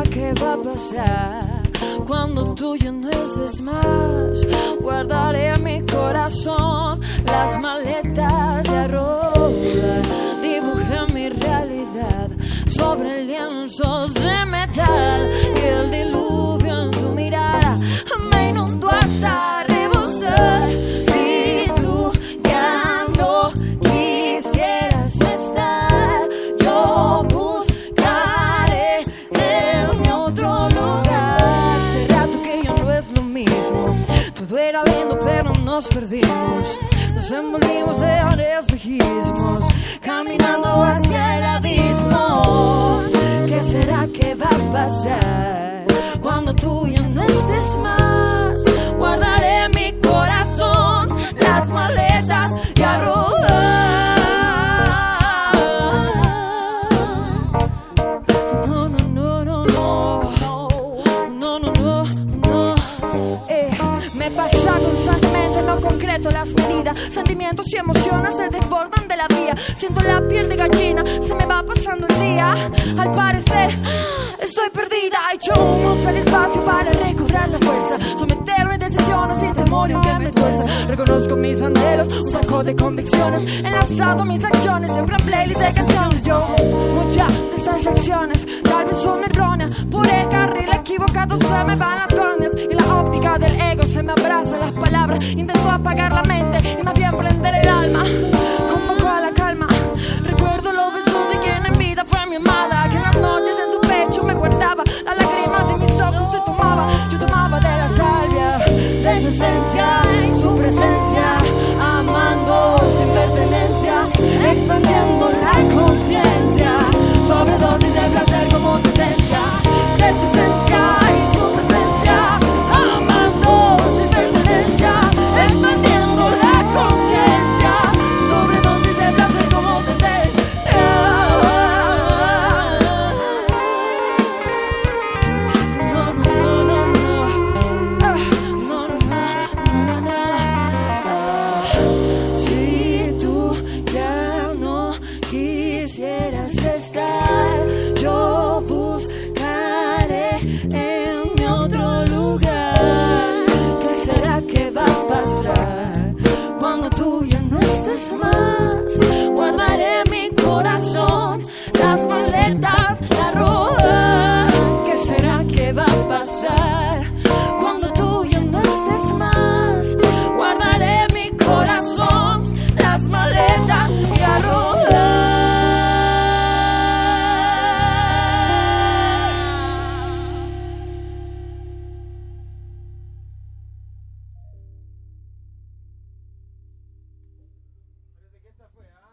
será que va a pasar cuando tú ya no estés más? Guardaré en mi corazón las maletas de arroz. Dibujé mi realidad sobre lienzos de metal y el diluvio en tu mirada me inundó hasta rebosar. Si tú ya no quisieras estar, yo buscaré en mi otro lugar. Hace rato que ya no es lo mismo, todo era lindo pero nos perdimos. Nos envolvimos en espejismos, caminando hacia el abismo. ¿Qué será que va a pasar cuando tú ya no estés más? Guardaré en mi corazón las maletas y arrojar. No, no, no, no, no. No, no, no, no. Me pasa constantemente, no concreto las medidas. Sentimientos y emociones se desbordan de la vía. Siento la piel de gallina, se me va pasando el día. Al parecer estoy perdida. Echo humos al espacio para recobrar la fuerza. Someterme a decisiones sin temor y aunque me tuerza. Reconozco mis anhelos, un saco de convicciones. Enlazado mis acciones en una playlist de canciones. Yo, muchas de estas acciones tal vez son erróneas. Por el carril equivocado se me van las córneas. Y la óptica del ego se me abraza las palabras. Intento apagar la mente y más bien prender el alma. Convoco a la calma. Recuerdo los besos de quien en vida fue mi amada, que en las noches en su pecho me guardaba. Las lágrimas de mis ojos se tomaba. Yo tomaba de la salvia, de su esencia y su presencia. Amando sin pertenencia, expandiendo la conciencia. Sobredosis de placer como tendencia. De su esencia y su presencia. Amando sin pertenencia, expandiendo la conciencia. Sobredosis de placer como tendencia. No, no, no, no, no. No, no, no, no, no. Si tú ya no quisieras estar, yo buscaré en mi otro lugar. ¿Qué será que va a pasar cuando tú ya no estés más? Guardaré en mi corazón las maletas, la ropa. ¿Qué será que va a pasar cuando tú ya no estés más? Guardaré en mi corazón las maletas y arrojar. Parece que esta fue, ¿ah?